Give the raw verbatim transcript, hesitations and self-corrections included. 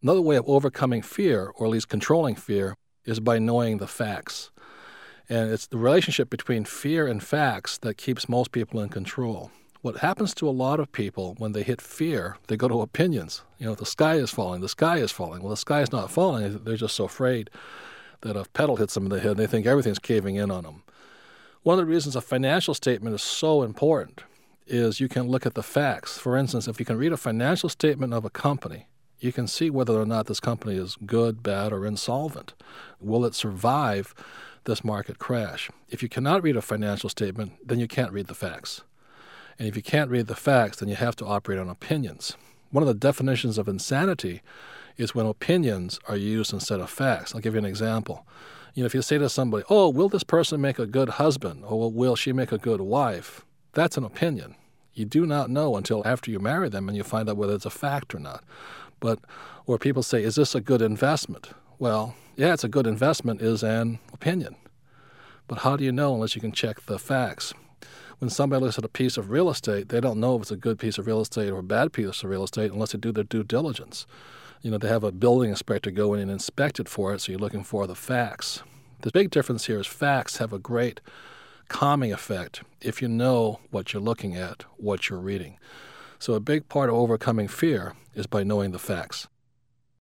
Another way of overcoming fear, or at least controlling fear, is by knowing the facts. And it's the relationship between fear and facts that keeps most people in control. What happens to a lot of people when they hit fear, they go to opinions. You know, the sky is falling, the sky is falling. Well, the sky is not falling. They're just so afraid that a pedal hits them in the head, and they think everything's caving in on them. One of the reasons a financial statement is so important is you can look at the facts. For instance, if you can read a financial statement of a company, you can see whether or not this company is good, bad, or insolvent. Will it survive this market crash? If you cannot read a financial statement, then you can't read the facts. And if you can't read the facts, then you have to operate on opinions. One of the definitions of insanity is when opinions are used instead of facts. I'll give you an example. You know, if you say to somebody, oh, will this person make a good husband, or will she make a good wife? That's an opinion. You do not know until after you marry them and you find out whether it's a fact or not. But, or people say, is this a good investment? Well, yeah, it's a good investment is an opinion. But how do you know unless you can check the facts? When somebody looks at a piece of real estate, they don't know if it's a good piece of real estate or a bad piece of real estate unless they do their due diligence. You know, they have a building inspector go in and inspect it for it, so you're looking for the facts. The big difference here is facts have a great calming effect if you know what you're looking at, what you're reading. So a big part of overcoming fear is by knowing the facts.